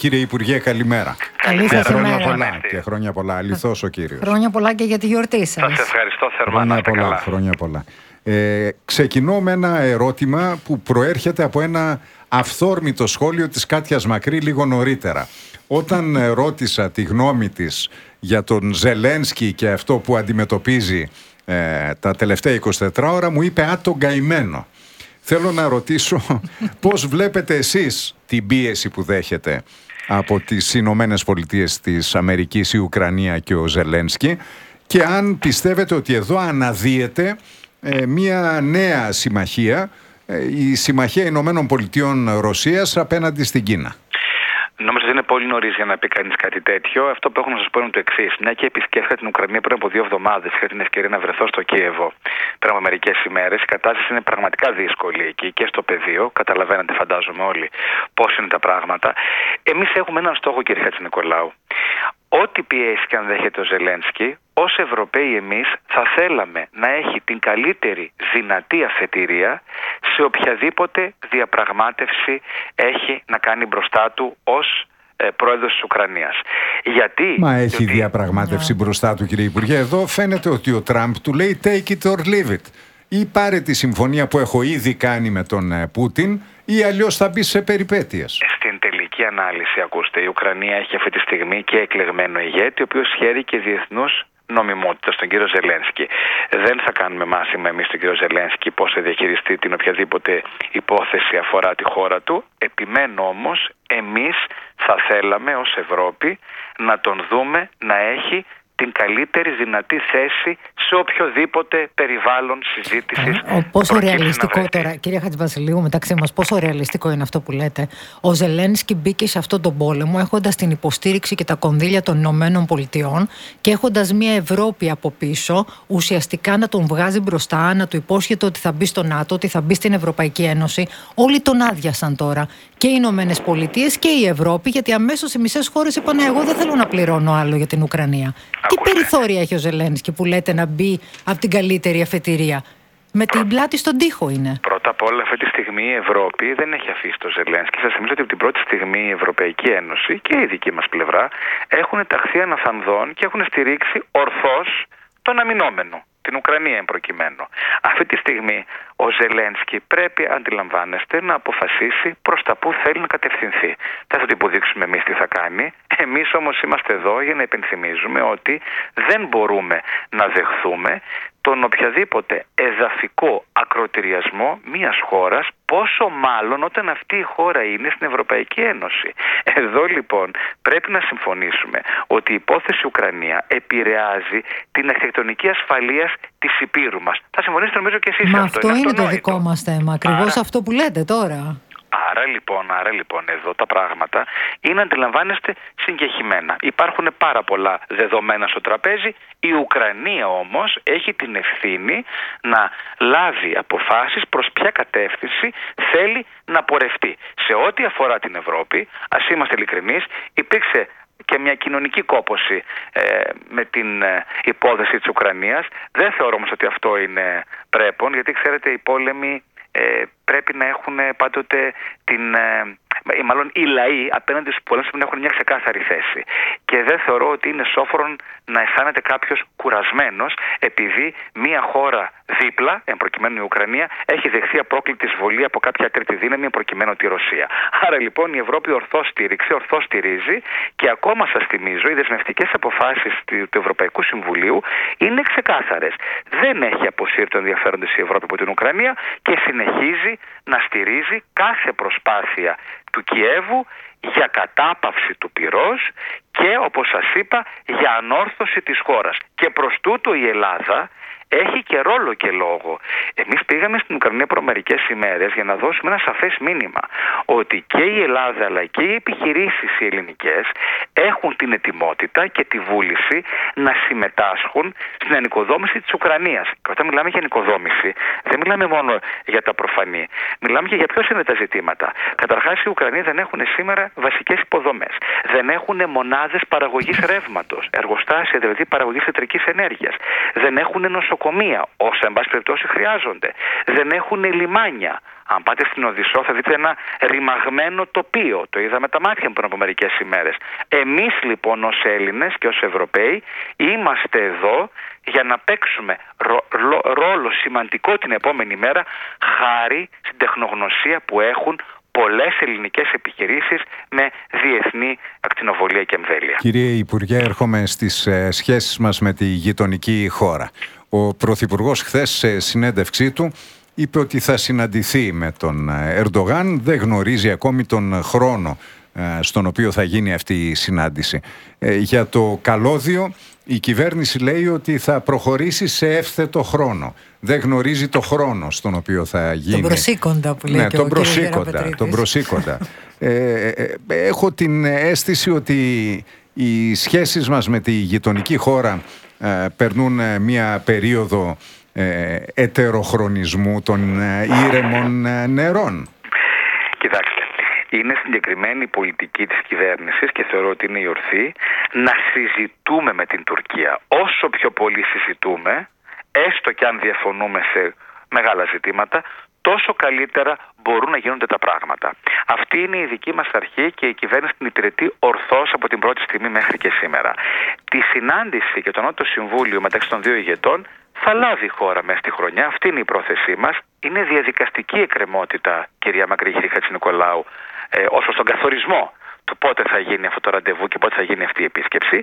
κύριε Υπουργέ, καλημέρα. Καλή σας ημέρα. Και χρόνια πολλά. Αληθώς ο κύριος. Χρόνια πολλά και για τη γιορτή σας. Σας ευχαριστώ θερμά. Χρόνια πολλά. Ξεκινώ με ένα ερώτημα που προέρχεται από ένα αυθόρμητο σχόλιο της Κάτιας Μακρύ λίγο νωρίτερα. Όταν ρώτησα τη γνώμη της για τον Ζελένσκι και αυτό που αντιμετωπίζει τα τελευταία 24 ώρα, μου είπε τον καημένο. Θέλω να ρωτήσω πώς βλέπετε εσείς την πίεση που δέχεται από τις Ηνωμένες Πολιτείες της Αμερικής, η Ουκρανία και ο Ζελένσκι, και αν πιστεύετε ότι εδώ αναδύεται μια νέα συμμαχία, η Συμμαχία Ηνωμένων Πολιτειών Ρωσίας απέναντι στην Κίνα. Νομίζω ότι είναι πολύ νωρίς για να πει κανείς κάτι τέτοιο. Αυτό που έχω να σας πω είναι το εξής. Μια και επισκέφθηκα την Ουκρανία πριν από 2 εβδομάδες, είχα την ευκαιρία να βρεθώ στο Κίεβο πριν από μερικές ημέρες. Η κατάσταση είναι πραγματικά δύσκολη εκεί και στο πεδίο. Καταλαβαίνετε, φαντάζομαι όλοι, πώς είναι τα πράγματα. Εμείς έχουμε έναν στόχο, κύριε Χατζηνικολάου. Ό,τι πιέσει και αν δέχεται ο Ζελένσκι, ως Ευρωπαίοι εμείς θα θέλαμε να έχει την καλύτερη δυνατή αφετηρία σε οποιαδήποτε διαπραγμάτευση έχει να κάνει μπροστά του ως πρόεδρος της Ουκρανίας. Γιατί? Μα έχει διαπραγμάτευση μπροστά του, κύριε Υπουργέ. Εδώ φαίνεται ότι ο Τραμπ του λέει take it or leave it. Ή πάρε τη συμφωνία που έχω ήδη κάνει με τον Πούτιν, ή αλλιώς θα μπει σε περιπέτειες. Στην τελική ανάλυση, ακούστε, η Ουκρανία έχει αυτή τη στιγμή και εκλεγμένο ηγέτη, ο οποίος χαίρει και διεθνούς νομιμότητα στον κύριο Ζελένσκι. Δεν θα κάνουμε μάθημα εμείς τον κύριο Ζελένσκι πώς θα διαχειριστεί την οποιαδήποτε υπόθεση αφορά τη χώρα του. Επιμένω όμως, εμείς θα θέλαμε ως Ευρώπη να τον δούμε να έχει την καλύτερη δυνατή θέση σε οποιοδήποτε περιβάλλον συζήτησης. Πόσο ρεαλιστικό τώρα, κυρία Χατζηβασιλείου, μεταξύ μας, πόσο ρεαλιστικό είναι αυτό που λέτε? Ο Ζελένσκι μπήκε σε αυτόν τον πόλεμο έχοντας την υποστήριξη και τα κονδύλια των Ηνωμένων Πολιτειών και έχοντας μια Ευρώπη από πίσω, ουσιαστικά να τον βγάζει μπροστά, να του υπόσχεται ότι θα μπει στο ΝΑΤΟ, ότι θα μπει στην Ευρωπαϊκή Ένωση. Όλοι τον άδειασαν τώρα. Και οι Ηνωμένες Πολιτείες και η Ευρώπη, γιατί αμέσως οι μισές χώρες είπαν: εγώ δεν θέλω να πληρώνω άλλο για την Ουκρανία. Τι περιθώρια έχει ο Ζελένσκι που λέτε να μπει από την καλύτερη αφετηρία? Με την πλάτη στον τοίχο είναι. Πρώτα απ' όλα, αυτή τη στιγμή η Ευρώπη δεν έχει αφήσει το Ζελένσκι. Σας θυμίζω ότι από την πρώτη στιγμή η Ευρωπαϊκή Ένωση και η δική μας πλευρά έχουν ταχθεί αναφανδόν και έχουν στηρίξει ορθώς τον αμυνόμενο, την Ουκρανία εν προκειμένου. Αυτή τη στιγμή ο Ζελένσκι πρέπει, αντιλαμβάνεστε, να αποφασίσει προς τα που θέλει να κατευθυνθεί. Δεν θα του υποδείξουμε εμείς τι θα κάνει. Εμείς όμως είμαστε εδώ για να υπενθυμίζουμε ότι δεν μπορούμε να δεχθούμε τον οποιαδήποτε εδαφικό ακροτηριασμό μιας χώρας, πόσο μάλλον όταν αυτή η χώρα είναι στην Ευρωπαϊκή Ένωση. Εδώ λοιπόν πρέπει να συμφωνήσουμε ότι η υπόθεση Ουκρανία επηρεάζει την αρχιτεκτονική ασφαλείας της Υπήρου μας. Θα συμφωνήσετε νομίζω και εσείς. Μα αυτό είναι το δικό μας θέμα, ακριβώς αυτό που λέτε τώρα. Άρα λοιπόν εδώ τα πράγματα είναι, αντιλαμβάνεστε, συγκεχημένα. Υπάρχουν πάρα πολλά δεδομένα στο τραπέζι. Η Ουκρανία όμως έχει την ευθύνη να λάβει αποφάσεις προς ποια κατεύθυνση θέλει να πορευτεί. Σε ό,τι αφορά την Ευρώπη, ας είμαστε ειλικρινείς, υπήρξε και μια κοινωνική κόπωση με την υπόθεση της Ουκρανίας. Δεν θεωρώ όμως ότι αυτό είναι πρέπον, γιατί ξέρετε οι πόλεμοι πρέπει να έχουν πάντοτε μάλλον οι λαοί απέναντι στους πολέμους πρέπει να έχουν μια ξεκάθαρη θέση. Και δεν θεωρώ ότι είναι σόφρον να αισθάνεται κάποιος κουρασμένος επειδή μια χώρα δίπλα, εν προκειμένου η Ουκρανία, έχει δεχθεί απρόκλητη εισβολή από κάποια τρίτη δύναμη, εν προκειμένου τη Ρωσία. Άρα λοιπόν η Ευρώπη ορθώς στήριξε, ορθώς στηρίζει, και ακόμα σας θυμίζω, οι δεσμευτικές αποφάσεις του Ευρωπαϊκού Συμβουλίου είναι ξεκάθαρες. Δεν έχει αποσύρει το ενδιαφέρον της η Ευρώπη από την Ουκρανία και συνεχίζει να στηρίζει κάθε προσπάθεια του Κιέβου για κατάπαυση του πυρός και, όπως σας είπα, για ανόρθωση της χώρας. Και προς τούτο η Ελλάδα έχει και ρόλο και λόγο. Εμείς πήγαμε στην Ουκρανία προ μερικές ημέρες για να δώσουμε ένα σαφές μήνυμα ότι και η Ελλάδα αλλά και οι επιχειρήσεις οι ελληνικές έχουν την ετοιμότητα και τη βούληση να συμμετάσχουν στην ανοικοδόμηση της Ουκρανίας. Και όταν μιλάμε για ανοικοδόμηση, δεν μιλάμε μόνο για τα προφανή. Μιλάμε και για ποιος είναι τα ζητήματα. Καταρχάς, οι Ουκρανοί δεν έχουν σήμερα βασικές υποδομές. Δεν έχουν μονάδες παραγωγής ρεύματος, εργοστάσια δηλαδή παραγωγής ηλεκτρικής ενέργειας. Δεν έχουν νοσοκομεία. νοσοκομεία, όσα εν πάση περιπτώσει χρειάζονται. Δεν έχουν λιμάνια. Αν πάτε στην Οδυσσό θα δείτε ένα ρημαγμένο τοπίο. Το είδαμε τα μάτια μου πριν από μερικές ημέρες. Εμείς λοιπόν ως Έλληνες και ως Ευρωπαίοι είμαστε εδώ για να παίξουμε ρόλο σημαντικό την επόμενη μέρα, χάρη στην τεχνογνωσία που έχουν πολλές ελληνικές επιχειρήσεις με διεθνή ακτινοβολία και εμβέλεια. Κύριε Υπουργέ, έρχομαι στις σχέσεις μας με τη γειτονική χώρα. Ο Πρωθυπουργός χθες σε συνέντευξή του είπε ότι θα συναντηθεί με τον Ερντογάν. Δεν γνωρίζει ακόμη τον χρόνο στον οποίο θα γίνει αυτή η συνάντηση. Για το καλώδιο η κυβέρνηση λέει ότι θα προχωρήσει σε εύθετο χρόνο. Δεν γνωρίζει το χρόνο στον οποίο θα γίνει. Τον προσήκοντα που λέει, ναι, και τον προσήκοντα. Έχω την αίσθηση ότι οι σχέσεις μας με τη γειτονική χώρα περνούν μια περίοδο ετεροχρονισμού των ήρεμων νερών. Κοιτάξτε, είναι συγκεκριμένη η πολιτική της κυβέρνησης και θεωρώ ότι είναι η ορθή να συζητούμε με την Τουρκία. Όσο πιο πολύ συζητούμε, έστω και αν διαφωνούμε σε μεγάλα ζητήματα, τόσο καλύτερα μπορούν να γίνονται τα πράγματα. Αυτή είναι η δική μας αρχή και η κυβέρνηση την υπηρετεί ορθώς από την πρώτη στιγμή μέχρι και σήμερα. Τη συνάντηση και το Νότιο Συμβούλιο μεταξύ των δύο ηγετών θα λάβει η χώρα μέσα στη χρονιά. Αυτή είναι η πρόθεσή μας. Είναι διαδικαστική εκκρεμότητα, κυρία Μακρύχη Χατζηνικολάου, ως προς τον καθορισμό του πότε θα γίνει αυτό το ραντεβού και πότε θα γίνει αυτή η επίσκεψη.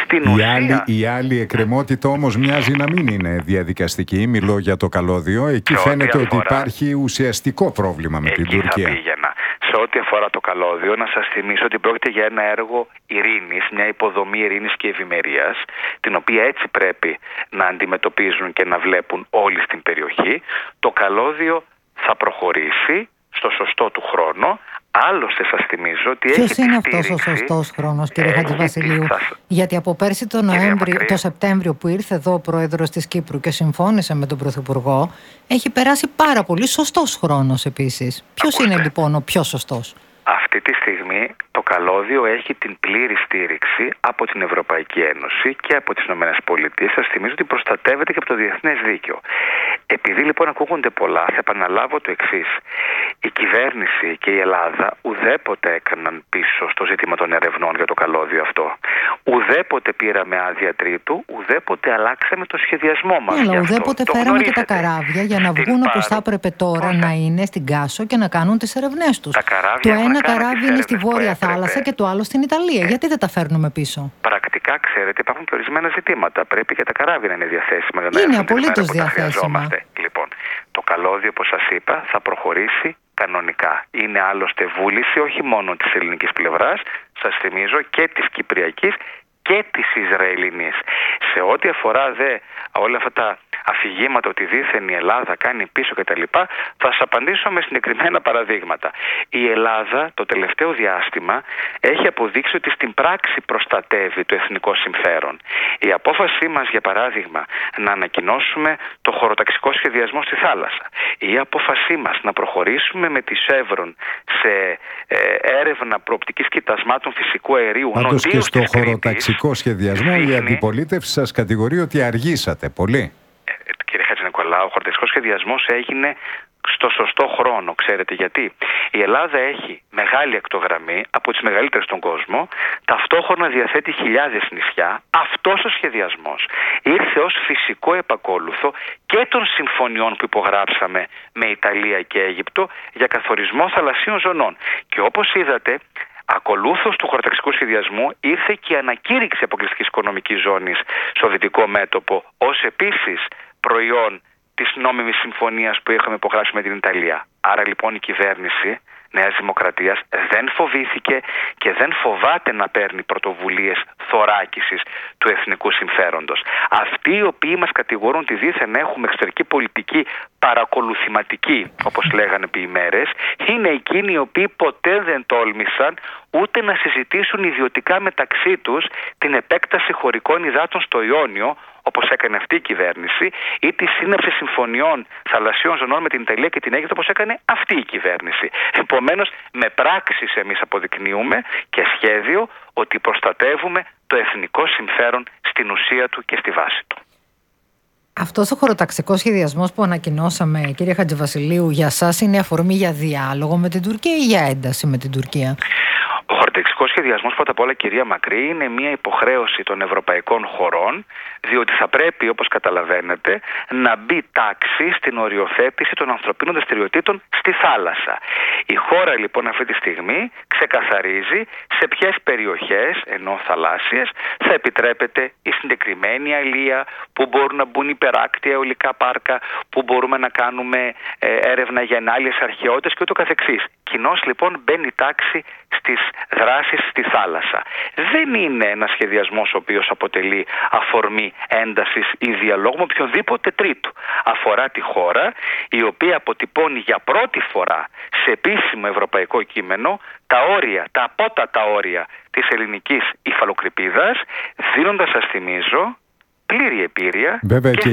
Η άλλη εκκρεμότητα όμως μοιάζει να μην είναι διαδικαστική. Μιλώ για το καλώδιο. Εκεί φαίνεται ότι υπάρχει ουσιαστικό πρόβλημα με την Τουρκία. Σε ό,τι αφορά το καλώδιο, να σας θυμίσω ότι πρόκειται για ένα έργο ειρήνης, μια υποδομή ειρήνης και ευημερίας, την οποία έτσι πρέπει να αντιμετωπίζουν και να βλέπουν όλοι στην περιοχή. Το καλώδιο θα προχωρήσει στο σωστό του χρόνο. Άλλωστε σας θυμίζω ότι ποιος είναι αυτός ο σωστός χρόνος, κύριε Χατζηβασιλείου? Γιατί από πέρσι το Σεπτέμβριο που ήρθε εδώ ο πρόεδρος της Κύπρου και συμφώνησε με τον Πρωθυπουργό, έχει περάσει πάρα πολύ σωστός χρόνος επίσης. Ποιος είναι λοιπόν ο πιο σωστός? Αυτή τη στιγμή το καλώδιο έχει την πλήρη στήριξη από την Ευρωπαϊκή Ένωση και από τις ΗΠΑ. Σας θυμίζω ότι προστατεύεται και από το διεθνές δίκαιο. Επειδή λοιπόν ακούγονται πολλά, θα επαναλάβω το εξής. Η κυβέρνηση και η Ελλάδα ουδέποτε έκαναν πίσω στο ζήτημα των ερευνών για το καλώδιο αυτό. Ουδέποτε πήραμε άδεια τρίτου, ουδέποτε αλλάξαμε το σχεδιασμό μας. Αλλά ουδέποτε φέραμε και τα καράβια για να βγουν όπως θα έπρεπε τώρα να είναι στην Κάσο και να κάνουν τις ερευνές τους. Το ένα καράβι είναι στη Βόρεια Θάλασσα και το άλλο στην Ιταλία. Γιατί δεν τα φέρνουμε πίσω? Πρακτικά, ξέρετε, υπάρχουν και ορισμένα ζητήματα. Πρέπει και τα καράβια να είναι διαθέσιμα. Είναι απολύτως διαθέσιμα. Λοιπόν, το καλώδιο, όπως σας είπα, θα προχωρήσει κανονικά. Είναι άλλωστε βούληση όχι μόνο της ελληνικής πλευράς, σας θυμίζω, και της κυπριακής και της Ισραηλινής. Σε ό,τι αφορά όλα αυτά τα αφηγήματα ότι δήθεν η Ελλάδα κάνει πίσω κτλ., θα σας απαντήσω με συγκεκριμένα παραδείγματα. Η Ελλάδα το τελευταίο διάστημα έχει αποδείξει ότι στην πράξη προστατεύει το εθνικό συμφέρον. Η απόφασή μας, για παράδειγμα, να ανακοινώσουμε το χωροταξικό σχεδιασμό στη θάλασσα, η απόφασή μας να προχωρήσουμε με τη Chevron σε έρευνα προοπτικής κοιτασμάτων φυσικού αερίου νοτίως και στο χωροταξικό σχεδιασμό η αντιπολίτευση σας κατηγορεί ότι αργήσατε πολύ. Κύριε Χατζηνικολάου, ο χωροταξικός σχεδιασμός έγινε στο σωστό χρόνο. Ξέρετε γιατί? Η Ελλάδα έχει μεγάλη ακτογραμμή, από τις μεγαλύτερες στον κόσμο, ταυτόχρονα διαθέτει χιλιάδες νησιά. Αυτός ο σχεδιασμός ήρθε ως φυσικό επακόλουθο και των συμφωνιών που υπογράψαμε με Ιταλία και Αίγυπτο για καθορισμό θαλασσίων ζωνών. Και όπως είδατε, ακολούθως του χωροταξικού σχεδιασμού ήρθε και η ανακήρυξη αποκλειστικής οικονομικής ζώνης στο δυτικό μέτωπο, ως επίσης προϊόν της νόμιμης συμφωνίας που είχαμε υπογράψει με την Ιταλία. Άρα λοιπόν η κυβέρνηση Νέας Δημοκρατίας δεν φοβήθηκε και δεν φοβάται να παίρνει πρωτοβουλίες θωράκισης του εθνικού συμφέροντος. Αυτοί οι οποίοι μας κατηγορούν ότι δήθεν έχουμε εξωτερική πολιτική παρακολουθηματική, όπως λέγανε επί ημέρες, είναι εκείνοι οι οποίοι ποτέ δεν τόλμησαν ούτε να συζητήσουν ιδιωτικά μεταξύ τους την επέκταση χωρικών υδάτων στο Ιόνιο, όπως έκανε αυτή η κυβέρνηση, ή τη σύναψη συμφωνιών θαλασσίων ζωνών με την Ιταλία και την Αίγυπτο, όπως έκανε αυτή η κυβέρνηση. Επομένως, με πράξεις εμείς αποδεικνύουμε και σχέδιο ότι προστατεύουμε το εθνικό συμφέρον στην ουσία του και στη βάση του. Αυτός ο χωροταξικός σχεδιασμός που ανακοινώσαμε, κύριε Χατζηβασιλείου, για σας είναι αφορμή για διάλογο με την Τουρκία ή για ένταση με την Τουρκία? Ο χωροταξικός σχεδιασμός, πρώτα απ' όλα, κυρία Μακρύ, είναι μια υποχρέωση των ευρωπαϊκών χωρών, διότι θα πρέπει, όπως καταλαβαίνετε, να μπει τάξη στην οριοθέτηση των ανθρωπίνων δραστηριοτήτων στη θάλασσα. Η χώρα, λοιπόν, αυτή τη στιγμή ξεκαθαρίζει σε ποιες περιοχές, ενώ θαλάσσιες, θα επιτρέπεται η συγκεκριμένη αλεία, που μπορούν να μπουν υπεράκτια αιωλικά πάρκα, που μπορούμε να κάνουμε έρευνα για ενάλλειες αρχαιότητες και ούτω καθεξής. Κοινώς, λοιπόν, μπαίνει τάξη στις δράσεις στη θάλασσα. Δεν είναι ένας σχεδιασμός ο οποίος αποτελεί αφορμή έντασης ή διαλόγου με οποιονδήποτε τρίτο. Αφορά τη χώρα η οποία αποτυπώνει για πρώτη φορά σε επίσημο ευρωπαϊκό κείμενο τα όρια, τα απότατα όρια της ελληνικής υφαλοκρηπίδας, δίνοντας, σας θυμίζω, πλήρη επίρρεια. Βέβαια και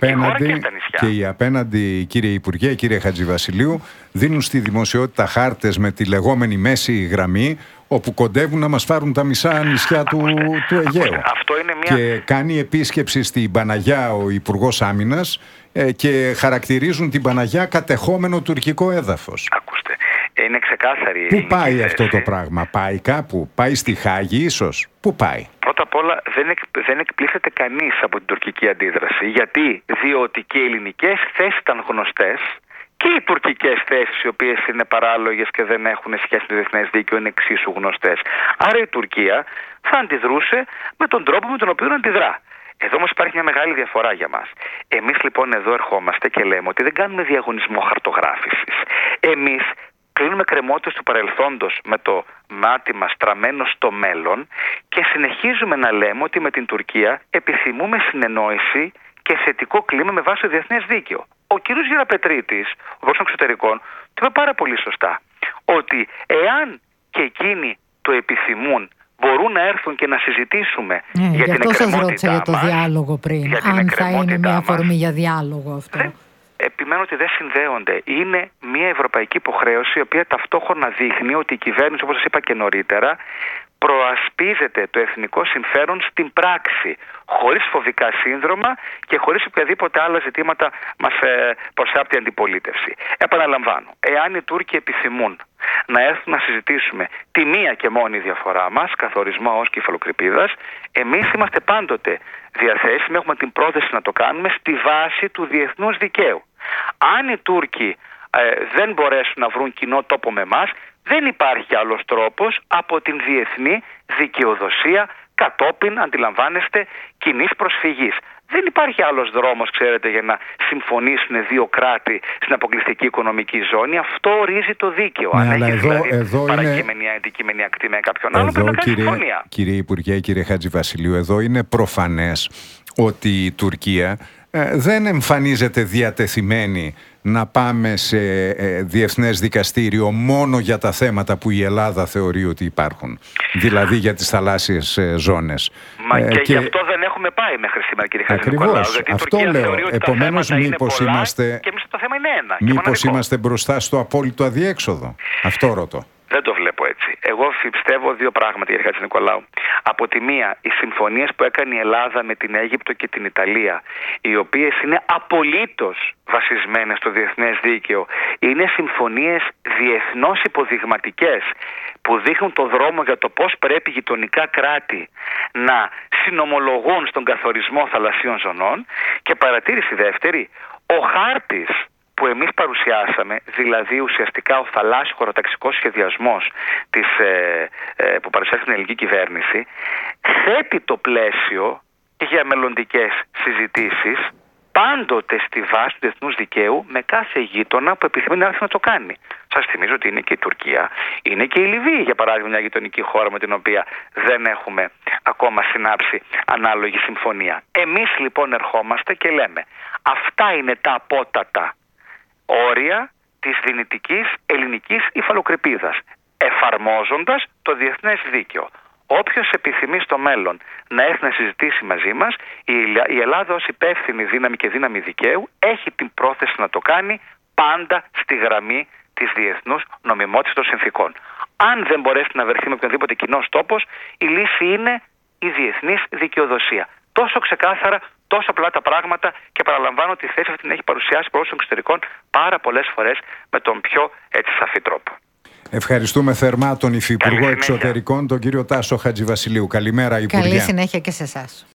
και οι απέναντι, κύριε Υπουργέ, κύριε Χατζηβασιλείου, δίνουν στη δημοσιότητα χάρτες με τη λεγόμενη μέση γραμμή, όπου κοντεύουν να μας φάρουν τα μισά νησιά του Αιγαίου. Αυτό είναι Και κάνει επίσκεψη στην Παναγιά ο Υπουργός Άμυνας και χαρακτηρίζουν την Παναγιά κατεχόμενο τουρκικό έδαφος. Ακούστε, είναι ξεκάθαρη. Πού πάει αυτό το πράγμα? Πάει κάπου? Πάει στη Χάγη ίσως? Πού πάει? Πρώτα απ' όλα δεν εκπλήσεται κανείς από την τουρκική αντίδραση. Γιατί? Διότι και οι ελληνικές θέσεις ήταν γνωστές και οι τουρκικές θέσεις, οι οποίες είναι παράλογες και δεν έχουν σχέση με το διεθνές δίκαιο, είναι εξίσου γνωστές. Άρα η Τουρκία θα αντιδρούσε με τον τρόπο με τον οποίο αντιδρά. Εδώ όμως υπάρχει μια μεγάλη διαφορά για μας. Εμείς, λοιπόν, εδώ ερχόμαστε και λέμε ότι δεν κάνουμε διαγωνισμό χαρτογράφησης. Εμείς κλείνουμε κρεμότητες του παρελθόντος με το μάτι μας στραμμένο στο μέλλον και συνεχίζουμε να λέμε ότι με την Τουρκία επιθυμούμε συνεννόηση και θετικό κλίμα με βάση το διεθνές δίκαιο. Ο κ. Γεραπετρίτης, ο Υπουργός των Εξωτερικών, το είπε πάρα πολύ σωστά, ότι εάν και εκείνοι το επιθυμούν, μπορούν να έρθουν και να συζητήσουμε για την εκκρεμότητά μας. Σας ρώτησα για το διάλογο πριν, αν θα είναι μια αφορμή για διάλογο αυτό. Επιμένω ότι δεν συνδέονται. Είναι μια ευρωπαϊκή υποχρέωση, η οποία ταυτόχρονα δείχνει ότι η κυβέρνηση, όπως σας είπα και νωρίτερα, προασπίζεται το εθνικό συμφέρον στην πράξη, χωρίς φοβικά σύνδρομα και χωρίς οποιαδήποτε άλλα ζητήματα μας προσάπτει η αντιπολίτευση. Επαναλαμβάνω, εάν οι Τούρκοι επιθυμούν να έρθουν να συζητήσουμε τη μία και μόνη διαφορά μας, καθορισμό ως κεφαλοκρηπίδας, εμείς είμαστε πάντοτε διαθέσιμοι, έχουμε την πρόθεση να το κάνουμε στη βάση του διεθνούς δικαίου. Αν οι Τούρκοι δεν μπορέσουν να βρουν κοινό τόπο με εμάς, δεν υπάρχει άλλος τρόπος από την διεθνή δικαιοδοσία κατόπιν, αντιλαμβάνεστε, κοινής προσφυγής. Δεν υπάρχει άλλος δρόμος, ξέρετε, για να συμφωνήσουν δύο κράτη στην αποκλειστική οικονομική ζώνη. Αυτό ορίζει το δίκαιο. Ναι, αν αλλά έχει εδώ παρακείμενη αντικείμενη ακτή με κάποιον άλλο, πρέπει να κάνει συμφωνία. Κύριε Υπουργέ, κύριε Χατζηβασιλείου, εδώ είναι προφανές ότι η Τουρκία δεν εμφανίζεται διατεθειμένη να πάμε σε διεθνές δικαστήριο μόνο για τα θέματα που η Ελλάδα θεωρεί ότι υπάρχουν. Δηλαδή για τις θαλάσσιες ζώνες. Μα και γι' αυτό δεν έχουμε πάει μέχρι σήμερα, κύριε Χατζηνικολάου. Ακριβώς, αυτό λέω. Επομένως, μήπως είμαστε, και εμείς το θέμα είναι ένα. μήπως είμαστε μπροστά στο απόλυτο αδιέξοδο? Αυτό ρωτώ. Δεν το βλέπω έτσι. Εγώ πιστεύω δύο πράγματα, κύριε Χατζηνικολάου. Από τη μία, οι συμφωνίες που έκανε η Ελλάδα με την Αίγυπτο και την Ιταλία, οι οποίες είναι απολύτως βασισμένες στο διεθνές δίκαιο, είναι συμφωνίες διεθνώς υποδειγματικές που δείχνουν το δρόμο για το πώς πρέπει γειτονικά κράτη να συνομολογούν στον καθορισμό θαλασσίων ζωνών. Και παρατήρηση δεύτερη, ο χάρτης που εμείς παρουσιάσαμε, δηλαδή ουσιαστικά ο θαλάσσιο χωροταξικός σχεδιασμός που παρουσιάστηκε την ελληνική κυβέρνηση, θέτει το πλαίσιο για μελλοντικές συζητήσεις πάντοτε στη βάση του διεθνούς δικαίου με κάθε γείτονα που επιθυμεί να έρθει να το κάνει. Σας θυμίζω ότι είναι και η Τουρκία, είναι και η Λιβύη, για παράδειγμα, μια γειτονική χώρα με την οποία δεν έχουμε ακόμα συνάψει ανάλογη συμφωνία. Εμείς λοιπόν ερχόμαστε και λέμε, αυτά είναι τα απότατα όρια της δυνητικής ελληνικής υφαλοκρηπίδας, εφαρμόζοντας το διεθνές δίκαιο. Όποιος επιθυμεί στο μέλλον να έρθει να συζητήσει μαζί μας, η Ελλάδα ως υπεύθυνη δύναμη και δύναμη δικαίου έχει την πρόθεση να το κάνει πάντα στη γραμμή της διεθνούς νομιμότητας των συνθήκων. Αν δεν μπορέσει να βρεθεί με οποιονδήποτε κοινός τόπος, η λύση είναι η διεθνής δικαιοδοσία. Τόσο ξεκάθαρα το τόσο απλά τα πράγματα και παραλαμβάνω ότι η θέση αυτή την έχει παρουσιάσει προς των εξωτερικών πάρα πολλές φορές με τον πιο έτσι σαφή τρόπο. Ευχαριστούμε θερμά τον Υφυπουργό Εξωτερικών, τον κύριο Τάσο Χατζηβασιλείου. Καλημέρα, Υπουργέ. Καλή συνέχεια και σε εσάς.